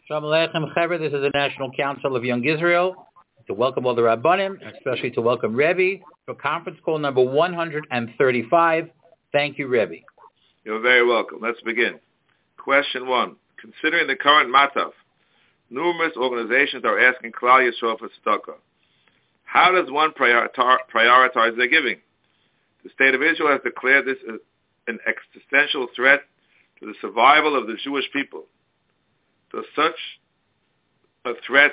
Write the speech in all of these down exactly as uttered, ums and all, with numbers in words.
Shalom Aleichem Chaver. This is the National Council of Young Israel. To welcome all the Rabbanim, especially to welcome Rebbe for conference call number one hundred thirty-five. Thank you, Rebbe. You're very welcome. Let's begin. Question one. Considering the current matav, numerous organizations are asking Klal Yisrael for tzedakah. How does one prioritize their giving? The State of Israel has declared this as an existential threat to the survival of the Jewish people. Does such a threat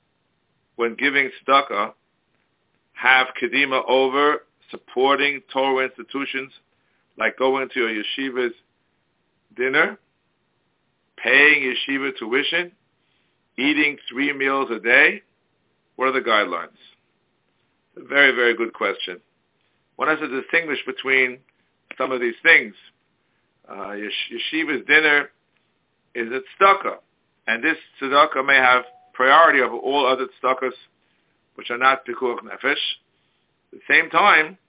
when giving tzedakah have kedima over supporting Torah institutions like going to your yeshiva's dinner, paying yeshiva tuition, eating three meals a day? What are the guidelines? A very, very good question. One has to distinguish between some of these things. Uh, yeshiva's dinner is a tzedakah, and this tzedakah may have priority over all other tzedakahs which are not pikuach nefesh. At the same time,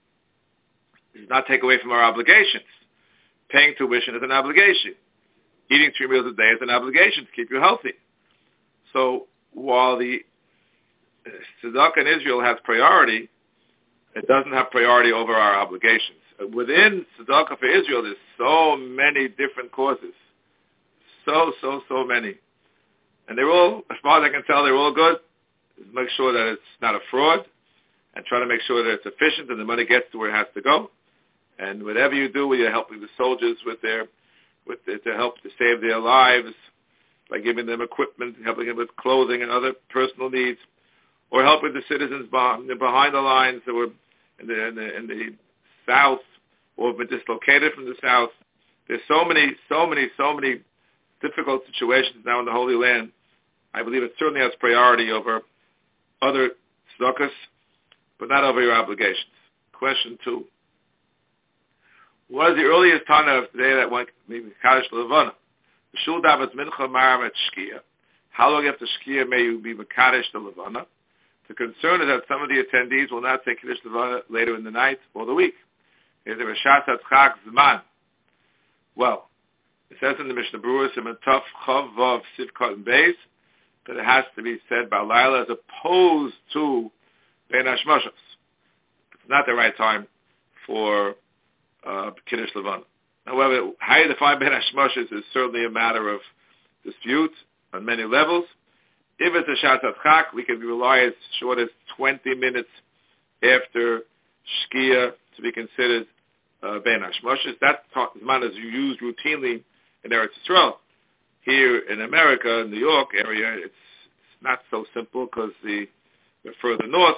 it does not take away from our obligations. Paying tuition is an obligation. Eating three meals a day is an obligation to keep you healthy. So while the tzedakah in Israel has priority, it doesn't have priority over our obligations. Within tzedakah for Israel, there's so many different causes. So, so, so many. And they're all, as far as I can tell, they're all good. Make sure that it's not a fraud and try to make sure that it's efficient and the money gets to where it has to go. And whatever you do, you're helping the soldiers with their, with their, to help to save their lives by giving them equipment, helping them with clothing and other personal needs, or helping the citizens behind, behind the lines that were in the, in the, in the south or have been dislocated from the south. There's so many, so many, so many difficult situations now in the Holy Land. I believe it certainly has priority over other tzedakahs, but not over your obligations. Question two. What is the earliest time of today that one can be Kaddish Levana? The Shul Davat Mincha Maram at Shkia. How long after Shkia may you be Kaddish to Levana? The concern is that some of the attendees will not say Kaddish Levana later in the night or the week. Is there a Shas Atzchak Zman? Well, it says in the Mishnah Berurah, Siman Tov Chav Vav Sivkot and Beis, that it has to be said by Laila as opposed to Ben Hashmashos. It's not the right time for uh, Kiddush Levana. However, how you define Ben Hashmashos is certainly a matter of dispute on many levels. If it's a Shas Atzchak, we can rely as short as twenty minutes after Shkia to be considered uh, Ben Hashmashos. That Zman is used routinely in Eretz Yisrael. Here in America, in New York area, it's, it's not so simple because the, we're further north.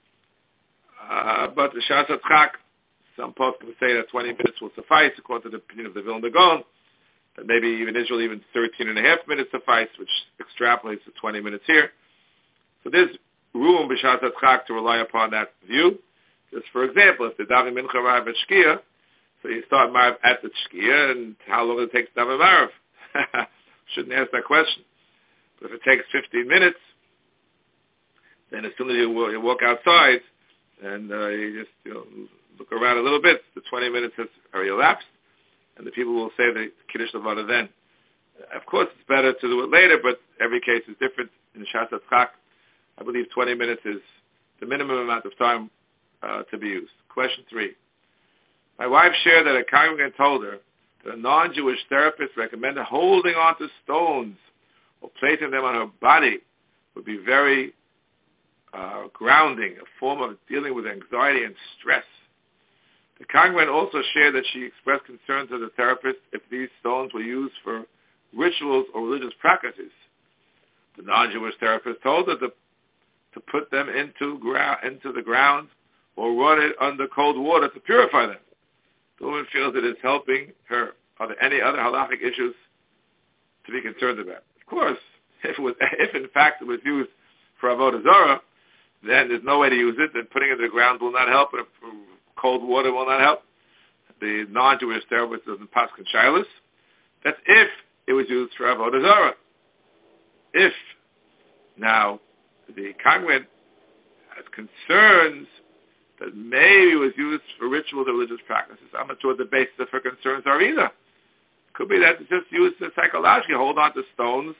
Uh, but the Shas Atzchak, some folks can say that twenty minutes will suffice, according to the opinion of the Vilna Gaon. That maybe even Israel, even thirteen and a half minutes suffice, which extrapolates to twenty minutes here. So there's room, b'Shas Atzchak, to rely upon that view. Just for example, if the Daven Mincha Marav at Shkia, so you start Marav at the Shkia, and how long does it take to Daven Marav? Shouldn't ask that question. But if it takes fifteen minutes, then as soon as you walk, you walk outside and uh, you just you know look around a little bit, the twenty minutes has already elapsed, and the people will say the Kiddush Levana then. Of course, it's better to do it later, but every case is different. In Shas Atzchak, I believe twenty minutes is the minimum amount of time uh, to be used. Question three. My wife shared that a congregant told her that a non-Jewish therapist recommended holding on to stones or placing them on her body would be very uh, grounding, a form of dealing with anxiety and stress. The congregant also shared that she expressed concern to the therapist if these stones were used for rituals or religious practices. The non-Jewish therapist told her to, to put them into, gra- into the ground or run it under cold water to purify them. The woman feels it is helping her. Are there any other halachic issues to be concerned about? Of course, if, it was, if in fact it was used for avodah zarah, then there's no way to use it, and putting it in the ground will not help, and cold water will not help. The non-Jewish therapist doesn't pass shilas. That's if it was used for avodah zarah. If now the congregant has concerns that maybe it was used for rituals or religious practices, I'm not sure what the basis of her concerns are either. Could be that it's just used to psychologically hold on to stones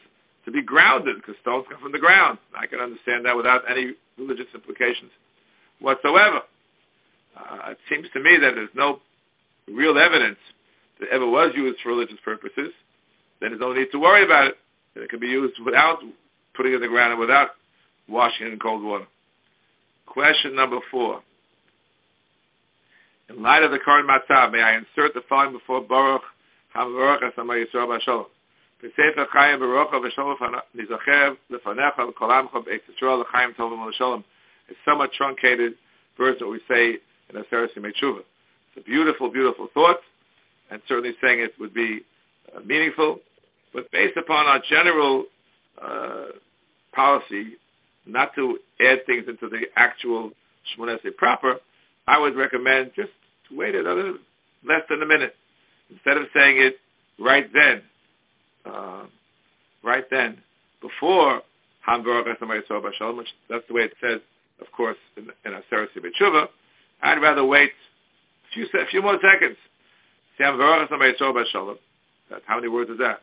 to be grounded, because stones come from the ground. I can understand that without any religious implications whatsoever. Uh, it seems to me that there's no real evidence that ever was used for religious purposes. Then there's no need to worry about it. And it can be used without putting it in the ground and without washing it in cold water. Question number four. In light of the current matzah, may I insert the following before Baruch HaMavorach Asama Yisrael B'Shalom. B'Sefer Chaim Baruch V'Shalom Nizachev L'Fanecha L'Kolamcha B'Eitz Yisrael L'Chaim Tovim L'Shalom. It's somewhat truncated verse that we say in Aseret Yimei Tshuva. It's a beautiful, beautiful thought, and certainly saying it would be uh, meaningful, but based upon our general uh, policy not to add things into the actual Shmoneh Esrei proper, I would recommend just to wait another less than a minute. Instead of saying it right then, uh, right then, before Ham Baruch Asama Yisrael B'Shalom, which that's the way it says, of course, in, in Aseret Yimei Tshuva, I'd rather wait a few, a few more seconds. Say Ham Baruch Asama Yisrael B'Shalom. That's how many words is that?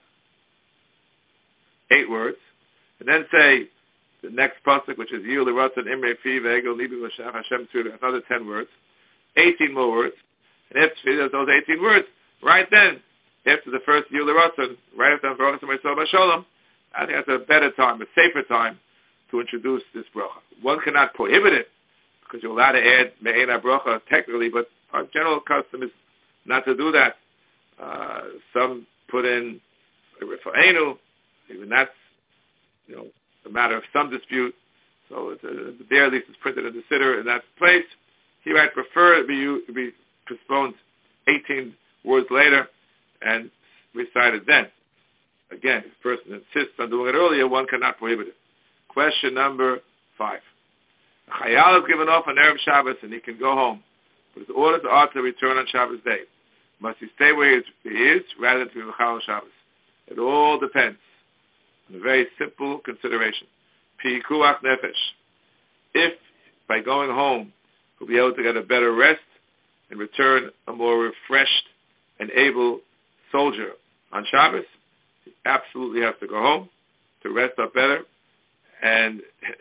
Eight words. And then say the next pasuk, which is Yil L'Ratzon Imrei Fi Ve'egel Libi L'Shav Hashem Tzur, another ten words. Eighteen more words. And after those eighteen words, right then, after the first Yil L'Ratzon, right after Ham Baruch Asama Yisrael B'Shalom, I think that's a better time, a safer time to introduce this bracha. One cannot prohibit it, because you're allowed to add Me'ena bracha technically, but our general custom is not to do that. Uh, some put in Rifa'enu, even that's, you know, a matter of some dispute. So it's a, there at least it's printed in the siddur in that place. Here I'd prefer it be, be postponed eighteen words later and recited then. Again, if a person insists on doing it earlier, one cannot prohibit it. Question number five. A chayal is given off on Erev Shabbos and he can go home, but his orders are to return on Shabbos day. Must he stay where he is rather than to be Mechal Shabbos? It all depends on a very simple consideration. Pikuach nefesh. If by going home he'll be able to get a better rest and return a more refreshed and able soldier on Shabbos, he absolutely has to go home to rest up better. And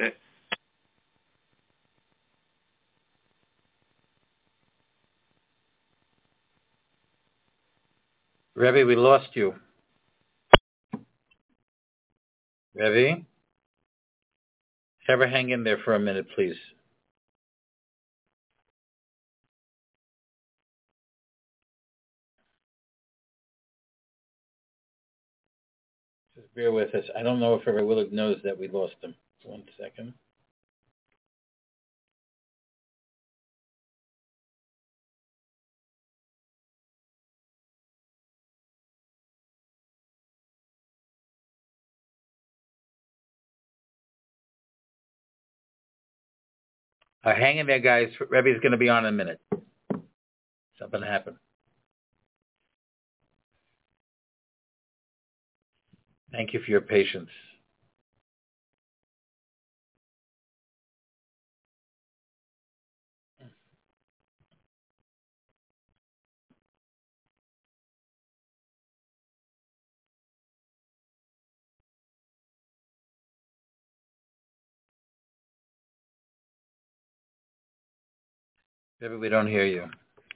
Rebbe, we lost you. Rebbe? Ever hang in there for a minute, please. Just bear with us. I don't know if Rebbe Willig knows that we lost him. One second. Uh, hang in there, guys. Rebbe's going to be on in a minute. Something happened. Thank you for your patience. Rebbe, we don't hear you.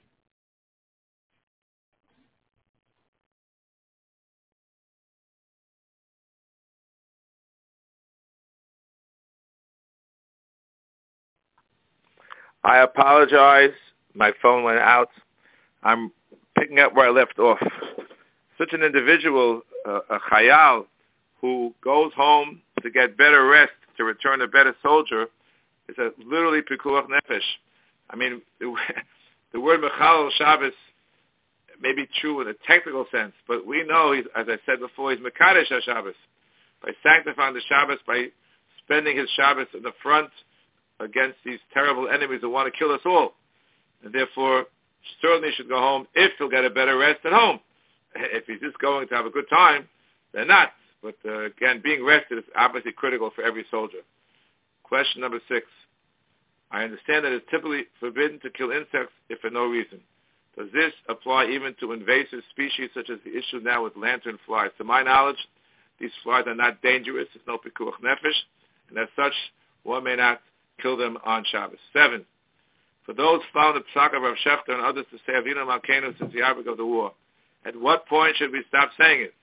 I apologize. My phone went out. I'm picking up where I left off. Such an individual, uh, a chayal, who goes home to get better rest, to return a better soldier, is a literally pikuach nefesh. I mean, the, the word Mechal Shabbos may be true in a technical sense, but we know, he's, as I said before, he's Mekadesh HaShabbos. By sanctifying the Shabbos, by spending his Shabbos in the front against these terrible enemies who want to kill us all. And therefore, certainly should go home if he'll get a better rest at home. If he's just going to have a good time, then not. But uh, again, being rested is obviously critical for every soldier. Question number six. I understand that it's typically forbidden to kill insects if for no reason. Does this apply even to invasive species such as the issue now with lantern flies? To my knowledge, These flies are not dangerous. There's no pikuach nefesh. And as such, one may not kill them on Shabbos. Seven. For those found the psak of Rav Shechter and others to say Avinu Malkeinu since the outbreak of the war, at what point should we stop saying it?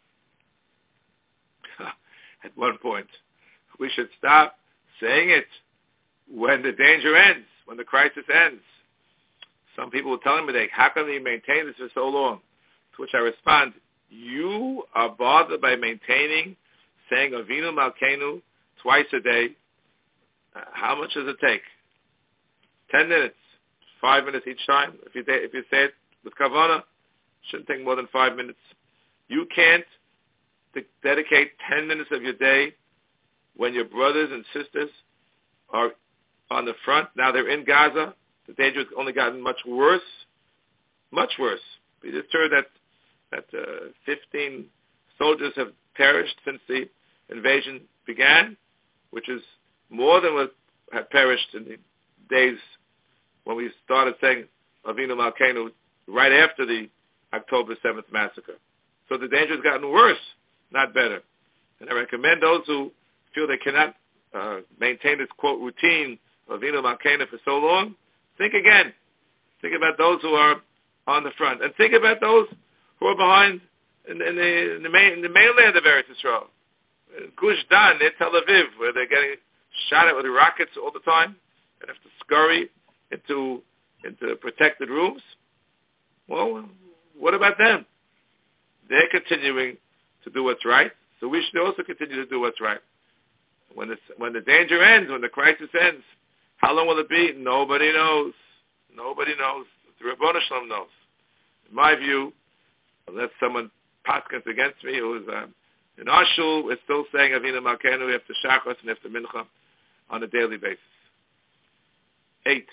At one point. We should stop saying it when the danger ends, when the crisis ends. Some people were telling me, how come you maintain this for so long? To which I respond, you are bothered by maintaining saying Avinu Malkeinu twice a day. Uh, how much does it take? Ten minutes, five minutes each time. If you if you say it with kavanah, shouldn't take more than five minutes. You can't de- dedicate ten minutes of your day when your brothers and sisters are on the front. Now they're in Gaza. The danger has only gotten much worse, much worse. We just heard that that uh, fifteen soldiers have perished since the invasion began, which is more than what had perished in the days when we started saying Avinu Malkeinu right after the October seventh massacre. So the danger has gotten worse, not better. And I recommend those who feel they cannot uh, maintain this, quote, routine of Avinu Malkeinu for so long, think again. Think about those who are on the front. And think about those who are behind in, in, the, in, the, main, in the mainland of Eretz Yisrael. Gush Dan, near Tel Aviv, where they're getting shot at with rockets all the time and have to scurry into into protected rooms. Well, what about them? They're continuing to do what's right, so we should also continue to do what's right. When the, when the danger ends, when the crisis ends, how long will it be? Nobody knows. Nobody knows. The Ribbono Shel Olam knows. In my view, unless someone paskins against me, who is um, in our shul, we're still saying Avinu Malkeinu after Shachos and after Mincha on a daily basis. Eight.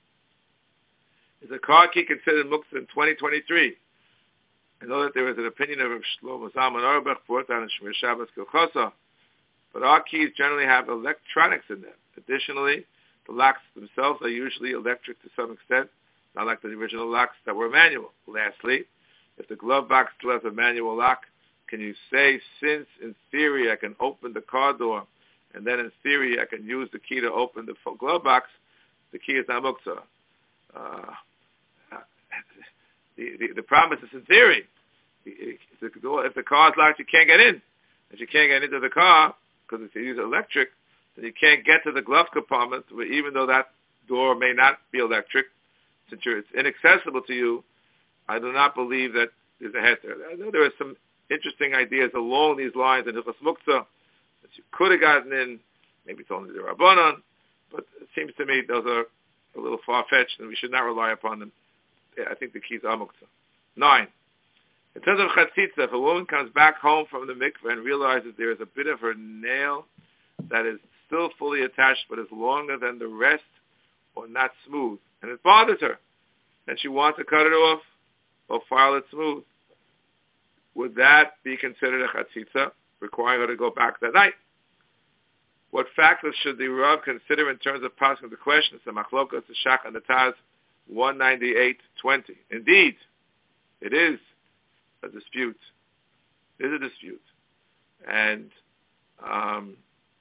Is a car key considered muktzah in twenty twenty-three? I know that there is an opinion of Shlomo Zalman Auerbach brought down in Shmir Shabbos Kilchosa, but our keys generally have electronics in them. Additionally, the locks themselves are usually electric to some extent, not like the original locks that were manual. Lastly, if the glove box still has a manual lock, can you say, since in theory I can open the car door, and then in theory I can use the key to open the glove box, the key is not muktzah? Uh, the, the, the problem is in theory. If the, if the car is locked, you can't get in. If you can't get into the car, because if you use electric, then you can't get to the glove compartment, even though that door may not be electric. Since you're, it's inaccessible to you, I do not believe that there's a head there. I know there are some interesting ideas along these lines in Hilchos Muktzah that you could have gotten in. Maybe it's only the Rabbanon, but it seems to me those are a little far-fetched, and we should not rely upon them. I think the keys are muktzah. Nine. In terms of chatzitza, if a woman comes back home from the mikveh and realizes there is a bit of her nail that is still fully attached but is longer than the rest or not smooth, and it bothers her, and she wants to cut it off or file it smooth, would that be considered a chatzitza, requiring her to go back that night? What factors should the Rav consider in terms of passing the question? It's the Machlokas, the Shach, and the Taz, one ninety-eight twenty. Indeed, it is a dispute. It is a dispute. And, um,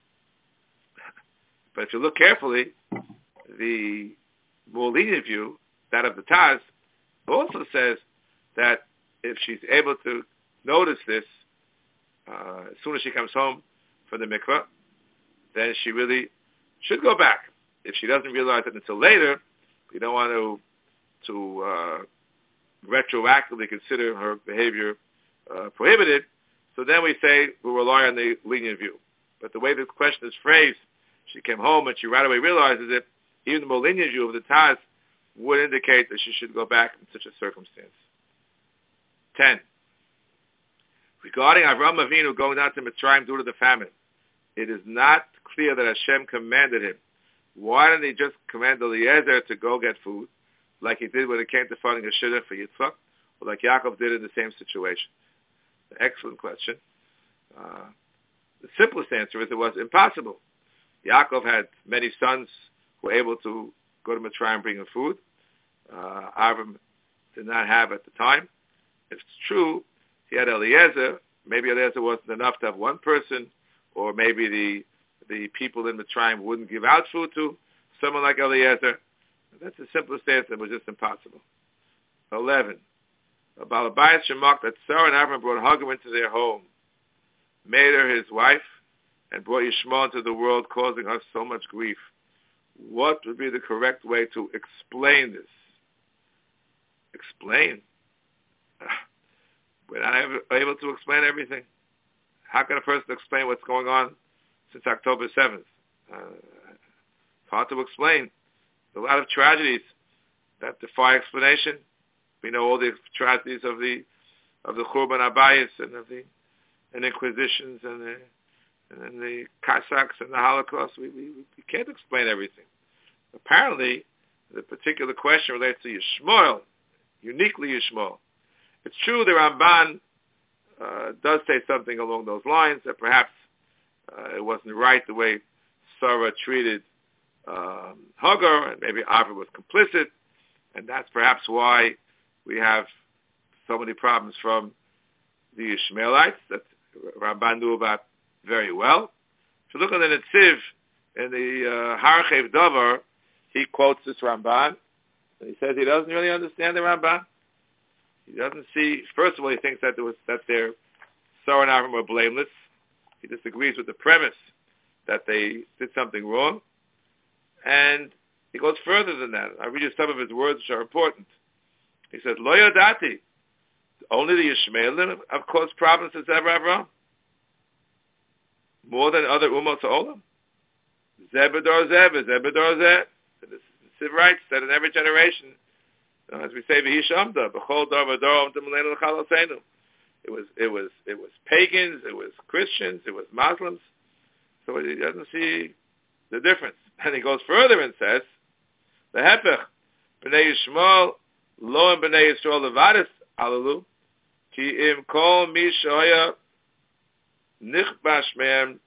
but if you look carefully, the more lenient view, that of the Taz, also says that if she's able to notice this uh, as soon as she comes home from the mikveh, then she really should go back. If she doesn't realize it until later, we don't want to to uh, retroactively consider her behavior uh, prohibited. So then we say we rely on the lenient view. But the way the question is phrased, she came home and she right away realizes it. Even the more lenient view of the Taz would indicate that she should go back in such a circumstance. Ten. Regarding Avram Avinu going down to Mitzrayim due to the famine, it is not clear that Hashem commanded him. Why didn't he just command Eliezer to go get food, like he did when it came to finding a shidduch for Yitzchak, or like Yaakov did in the same situation? Excellent question. Uh, the simplest answer is it was impossible. Yaakov had many sons who were able to go to Mitzrayim and bring him food. Uh, Avram did not have at the time. If it's true, he had Eliezer maybe Eliezer wasn't enough to have one person, or maybe the the people in Mitzrayim wouldn't give out food to someone like Eliezer. That's the simplest answer. It was just impossible. Eleven. Balabayas Shemak, that Sarah and Avram brought Hagar into their home, made her his wife, and brought Yishmael into the world, causing us so much grief. What would be the correct way to explain this? Explain? We're not able to explain everything. How can a person explain what's going on since October seventh? Uh, it's hard to explain. There's a lot of tragedies that defy explanation. We know all the tragedies of the of the Churban Abayis and of the and Inquisitions and the and the Cossacks and the Holocaust. We, we we can't explain everything. Apparently, the particular question relates to Yishmael, uniquely Yishmael. It's true the Ramban uh, does say something along those lines, that perhaps uh, it wasn't right the way Sarah treated um, Hagar, and maybe Avram was complicit, and that's perhaps why we have so many problems from the Ishmaelites that Ramban knew about very well. If you look at the Netziv in the uh, Harchev Davar, he quotes this Ramban, and he says he doesn't really understand the Ramban. He doesn't see, first of all, he thinks that there was that their Sarah and Avram were blameless. He disagrees with the premise that they did something wrong. And he goes further than that. I'll read you some of his words which are important. He says, Lo yadati, only the Yishmaelim have caused problems to Zev Avram, more than other Umot Olam. Zebedor Zeb, Zebedor Zeb. The Siv writes that in every generation, Uh, as we say, it was it was it was pagans, it was Christians, it was Muslims. So he doesn't see the difference. And he goes further and says, the Hepech, B'nai Yishmael, Lo and B'nai Yisrael Levadis, Alalu, Ki im kol mi shoya nichbash me'em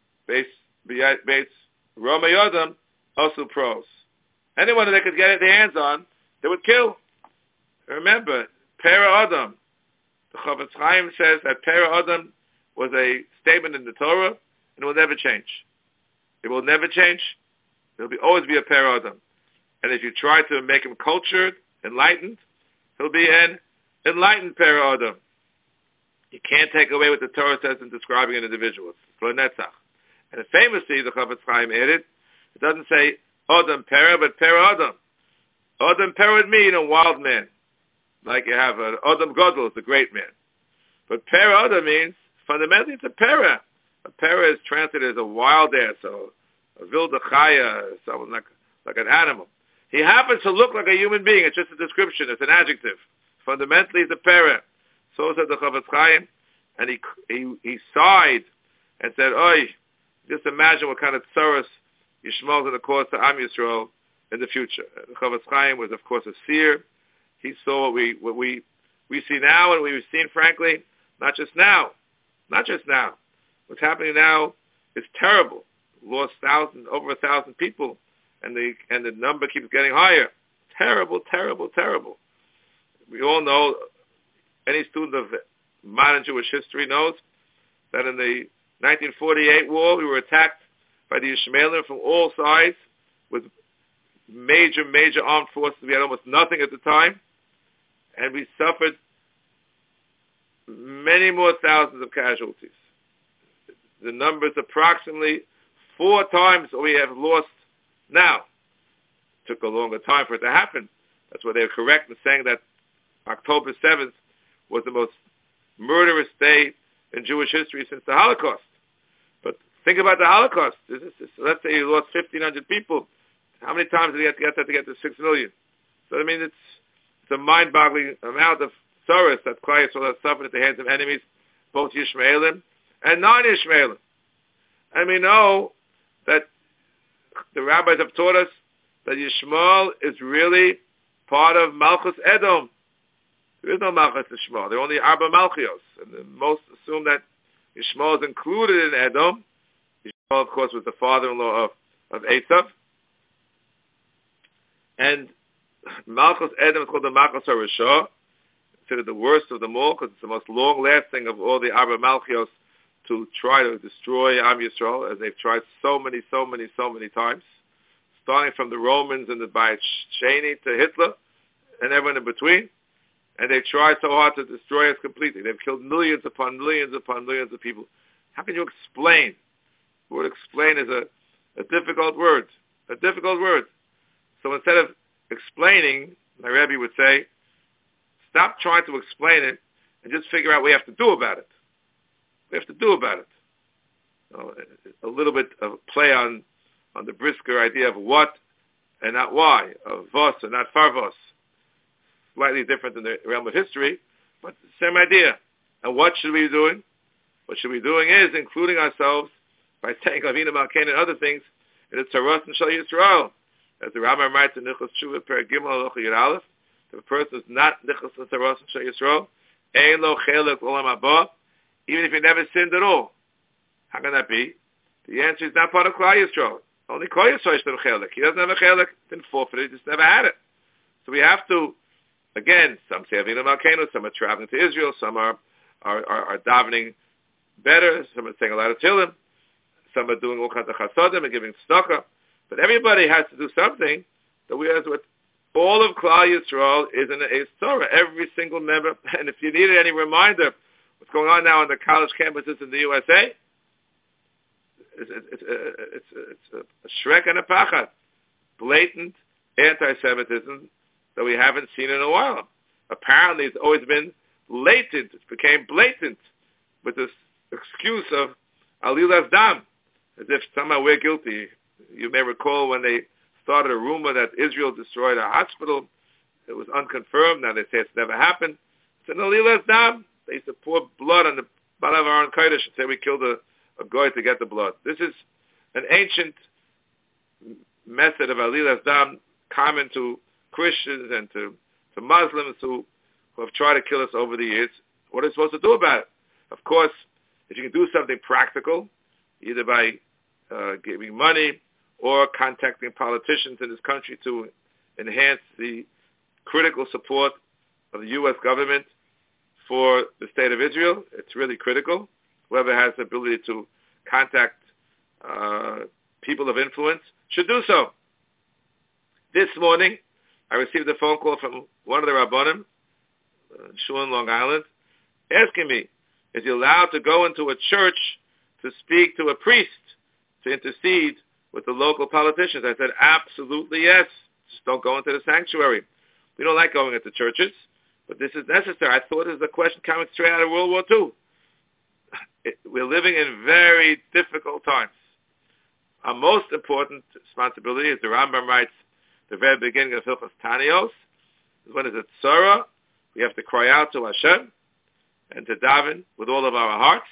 beis Roma Yodam, also pros. Anyone that they could get their hands on, they would kill. Remember, Pera Adam. The Chofetz Chaim says that Pera Adam was a statement in the Torah, and it will never change. It will never change. There will be, always be a Pera Adam. And if you try to make him cultured, enlightened, he'll be an enlightened Pera Adam. You can't take away what the Torah says in describing an individual. It's for Netzach. And famously, the Chofetz Chaim added, it doesn't say Adam Pera, but Pera Adam. Adam Pera would mean a wild man. Like you have an Adam Gadol, is a great man. But Pera Adam means, fundamentally, it's a Pera. A Pera is translated as a wild ass, so a Vilda Chaya, someone like, like an animal. He happens to look like a human being. It's just a description. It's an adjective. Fundamentally, it's a Pera. So said the Chofetz Chaim. And he, he, he sighed and said, Oy, just imagine what kind of tsaros Yishmael is going to cause to Am Yisrael in the future. The Chofetz Chaim was, of course, a seer. He saw what we what we we see now, and we've seen, frankly, not just now, not just now. What's happening now is terrible. We lost thousand, over a thousand people, and the and the number keeps getting higher. Terrible, terrible, terrible. We all know. Any student of modern Jewish history knows that in the nineteen forty-eight war, we were attacked by the Ishmaelim from all sides with major, major armed forces. We had almost nothing at the time. And we suffered many more thousands of casualties. The number is approximately four times what we have lost now. It took a longer time for it to happen. That's why they're correct in saying that October seventh was the most murderous day in Jewish history since the Holocaust. But think about the Holocaust. This is, this, let's say you lost fifteen hundred people. How many times did you have to get that to get to six million? So, I mean, it's It's a mind-boggling amount of sorrows that Klal Yisrael has suffered at the hands of enemies, both Yishmaelim and non-Yishmaelim. And we know that the rabbis have taught us that Yishmael is really part of Malchus Edom. There is no Malchus Yishmael. There are only Arba Malchios. And the most assume that Yishmael is included in Edom. Yishmael, of course, was the father-in-law of, of Esav. And Malchus Edom is called the Malchus HaRashah. considered the worst of them all because it's the most long-lasting of all the Arba Malchios to try to destroy Am Yisrael, as they've tried so many, so many, so many times, starting from the Romans and the Bayit Sheni to Hitler and everyone in between. And they've tried so hard to destroy us completely. They've killed millions upon millions upon millions of people. How can you explain? The word explain is a, a difficult word, a difficult word. So instead of explaining, my Rebbe would say, stop trying to explain it and just figure out what we have to do about it. We have to do about it. So a little bit of play on, on the Brisker idea of what and not why, of vos and not farvos. Slightly different in the realm of history, but the same idea. And what should we be doing? What should we be doing is including ourselves by saying Avinu Malkeinu and other things in the Tzaras and Shal Yisrael. As the Rambam writes in Nichos Tshuva, Per Gimel Halacha Yud Aleph, if a person is not Nichos and Tzaras and Shal Yisrael, Ein Lo Chelek Olam Haba, even if he never sinned at all. How can that be? The answer is not part of Klal Yisrael. Only Klal Yisrael should have a Chelek. He doesn't have a Chelek, been forfeited, he just never had it. So we have to, again, some say Avinu Malkeinu, some are traveling to Israel, some are, are, are, are davening better, some are saying a lot of Tehillim, some are doing all kinds of chasadim and giving tzedakah. But everybody has to do something. That we have to, all of Klal Yisrael is in a Torah, every single member. And if you needed any reminder, what's going on now on the college campuses in the U S A, it's, it's, it's, it's a, a shrek and a pachad, blatant anti-Semitism that we haven't seen in a while. Apparently, it's always been latent. It became blatant with this excuse of Alilas Dam, as if somehow we're guilty. You may recall when they started a rumor that Israel destroyed a hospital. It was unconfirmed. Now they say it's never happened. It's an Alilas Dam. They used to pour blood on the Balav Aron Kodesh and say we killed a, a goy to get the blood. This is an ancient method of Alilas Dam common to Christians and to, to Muslims who, who have tried to kill us over the years. What are we supposed to do about it? Of course, if you can do something practical, either by uh, giving money or contacting politicians in this country to enhance the critical support of the U S government for the state of Israel, it's really critical. Whoever has the ability to contact uh, people of influence should do so. This morning, I received a phone call from one of the Rabbanim, uh, Shul in Long Island, asking me, is he allowed to go into a church to speak to a priest to intercede with the local politicians? I said, absolutely yes. Just don't go into the sanctuary. We don't like going into churches, but this is necessary. I thought it was a question coming straight out of World War Two. It, we're living in very difficult times. Our most important responsibility, as the Rambam writes, the very beginning of Hilchos Tanios, is when it's a tzara, we have to cry out to Hashem and to daven with all of our hearts,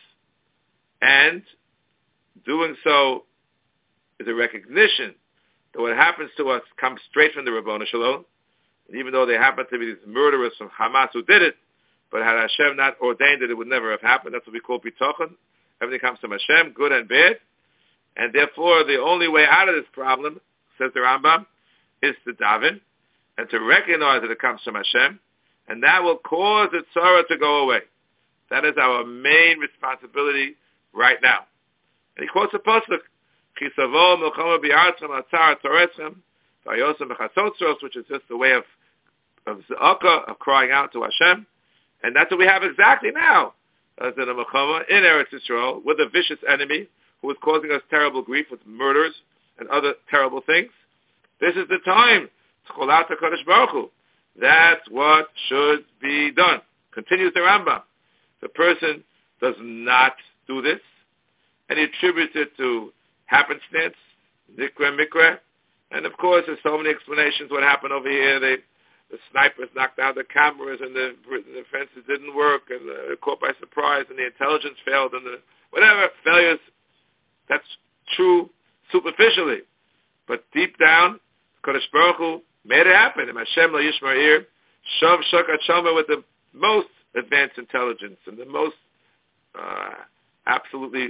and doing so is a recognition that what happens to us comes straight from the Rabbanu Shalom, and even though they happen to be these murderers from Hamas who did it, but had Hashem not ordained it, it would never have happened. That's what we call bitachon. Everything comes from Hashem, good and bad, and therefore the only way out of this problem, says the Rambam, is to daven and to recognize that it comes from Hashem, and that will cause the tzara to go away. That is our main responsibility right now. And he quotes a pasuk, Chisavo milchama bi'artzem atzar toretzem v'ayosem b'chasotzros, which is just a way of of zaka, of crying out to Hashem, and that's what we have exactly now, as in a milchama in Eretz Yisrael with a vicious enemy who is causing us terrible grief with murders and other terrible things. This is the time to call out to Kadosh Baruch Hu. That's what should be done. Continues the Rambam. The person does not do this, and he attributes it to happenstance, zikra mikra, and of course there's so many explanations what happened over here. They, the snipers knocked down the cameras, and the, the fences didn't work, and they were caught by surprise, and the intelligence failed, and the whatever failures. That's true superficially, but deep down, Kadosh Baruch Hu made it happen. And Hashem lo yishmar ir, shav shakat shama, with the most advanced intelligence and the most uh, absolutely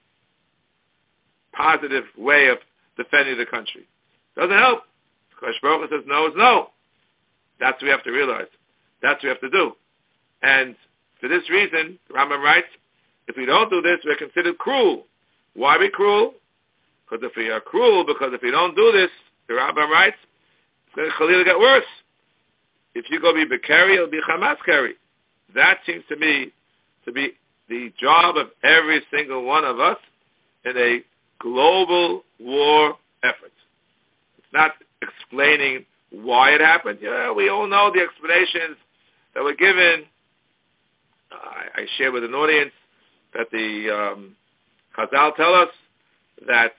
positive way of defending the country. Doesn't help. Kadosh Baruch Hu says no is no. That's what we have to realize. That's what we have to do. And for this reason, Rambam writes, if we don't do this, we're considered cruel. Why are we cruel? Because if we are cruel, because if we don't do this, the Rambam writes, it's going to Khalil get worse. If you go be Bekeri, it'll be Hamas Keri. That seems to me to be the job of every single one of us in a global war effort. It's not explaining why it happened. Yeah, we all know the explanations that were given. Uh, I, I share with an audience that the um, Chazal tell us that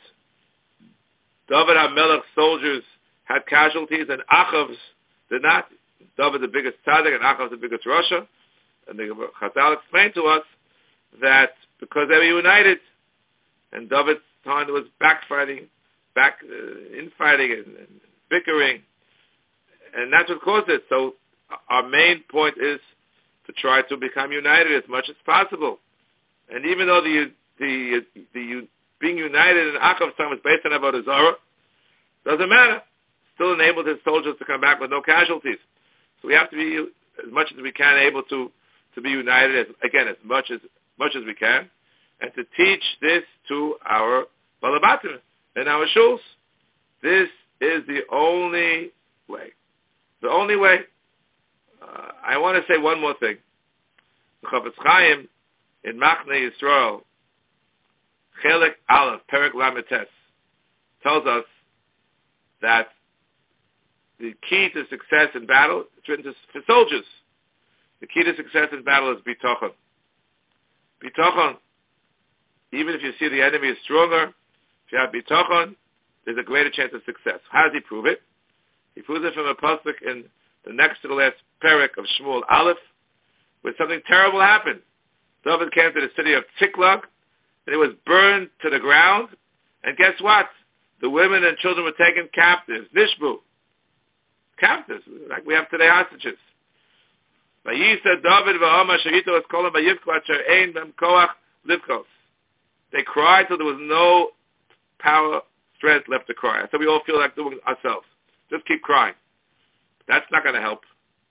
David HaMelech's soldiers had casualties and Achav's did not. David the biggest tzaddik and Achav the biggest Russia. And the Chazal explained to us that because they were united, and David's time was backfighting, back uh, infighting and, and bickering, and that's what caused it. So our main point is to try to become united as much as possible. And even though the the the being united in Achav's time was based on Avodah Zarah, doesn't matter. Still enabled his soldiers to come back with no casualties. So we have to be as much as we can able to to be united as, again as much as much as we can, and to teach this to our balabatim and our shuls. This is the only way. The only way. Uh, I want to say one more thing. The Chafetz Chaim in Machne Yisrael, Chelik Aleph, Perek Lametes, tells us that the key to success in battle, it's written to, for soldiers, the key to success in battle is bitachon. Bitachon, even if you see the enemy is stronger, if you have bitachon, there's a greater chance of success. How does he prove it? He proves it from a pasuk in the next to the last perek of Shmuel Aleph, where something terrible happened. David came to the city of Tiklag, and it was burned to the ground, and guess what? The women and children were taken captives, nishbu, captives, like we have today hostages. They cried till there was no power, strength left to cry. So we all feel like doing ourselves. Just keep crying. That's not going to help.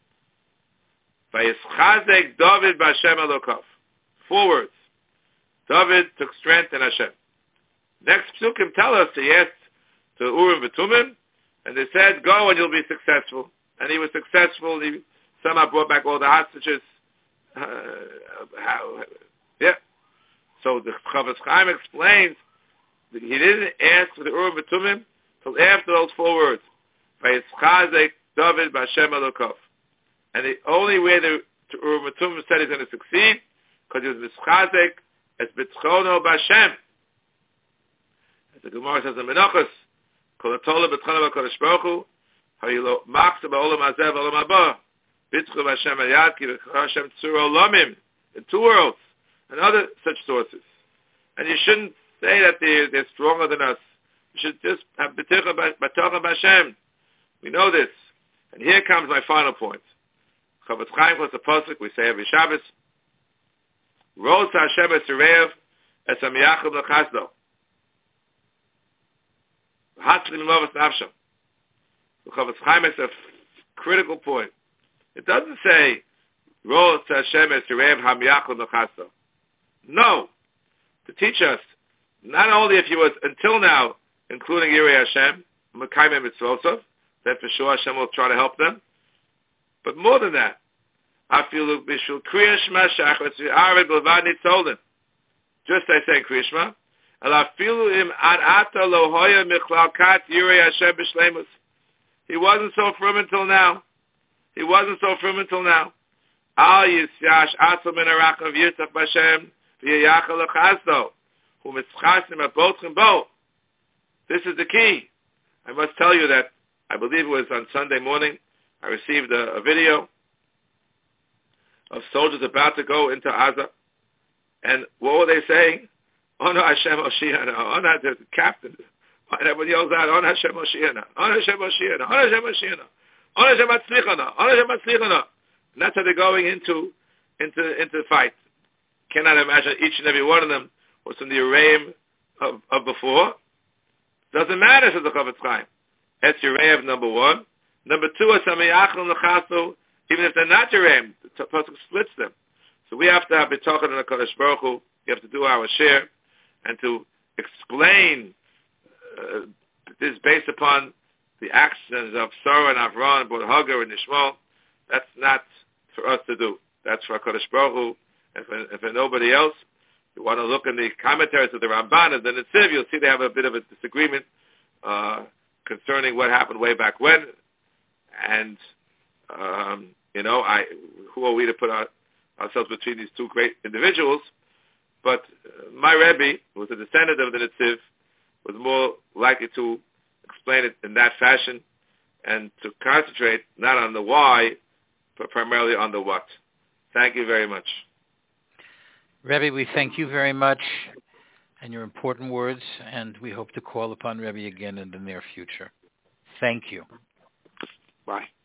Four words. David took strength in Hashem. Next psukim tell us he asked to Urim v'Tumim, and they said, go and you'll be successful. And he was successful. He somehow brought back all the hostages. Uh, how, yeah. So the Chafetz Chaim explains that he didn't ask for the Urim v'Tumim until after those four words. Vayischazek David b'Hashem Elokov. And the only way the Urim v'Tumim said he's going to succeed, because he was mischazek as b'tchono b'Hashem. As the Gemara says in Menachos, kol hatola b'tchono b'Kodesh Baruch Hu, hayilo maksa ba'olam hazeh v'olam haba, b'tchono b'Hashem ayad ki v'Hashem tzur olamim, in two worlds, and other such sources. And you shouldn't say that they're, they're stronger than us. You should just have b'tchono b'Hashem. We know this. And here comes my final point. Chafetz Chaim was a pasuk we say every Shabbos. Ros Hashem es Rev es Amiyachim lechasdo. Hatzlim lovas nafsham. Chafetz Chaim is a f- critical point. It doesn't say Ros Hashem es Rev Hamiyachim lechasdo. No, to teach us not only if you was until now, including Yirei Hashem, Mekayim Mitzvosov, that for sure Hashem will try to help them. But more than that, just I say Krishma, he wasn't so firm until now. He wasn't so firm until now. This is the key. I must tell you that I believe it was on Sunday morning, I received a, a video of soldiers about to go into Gaza. And what were they saying? Ono Hashem Oshiana. Ono the captain. And everyone yells out, Ono Hashem Oshiana. Ono Hashem Oshiana. Ono Hashem Oshiana. Ono Hashem Atzlichana. Ono Hashem Atzlichana. And that's how they're going into, into, into the fight. Cannot imagine each and every one of them was from the Araim of, of before. Doesn't matter, says the Chafetz Chaim. That's Uraim, number one. Number two is Samiyachim Lechasu Even if they're not Yereim, the Pasuk splits them. So we have to have B'tochen in the Kodesh Baruch Hu. We have to do our share, and to explain uh, this based upon the actions of Sarah and Avron, and Hagar and Ishmael. That's not for us to do. That's for Kodesh Baruch Hu, and for, and for nobody else. You want to look in the commentaries of the Ramban and the Netziv, you'll see they have a bit of a disagreement uh, concerning what happened way back when. And, um, you know, I who are we to put our, ourselves between these two great individuals? But uh, my Rebbe, who was a descendant of the Netziv, was more likely to explain it in that fashion and to concentrate not on the why, but primarily on the what. Thank you very much. Rebbe, we thank you very much and your important words, and we hope to call upon Rebbe again in the near future. Thank you. Bye.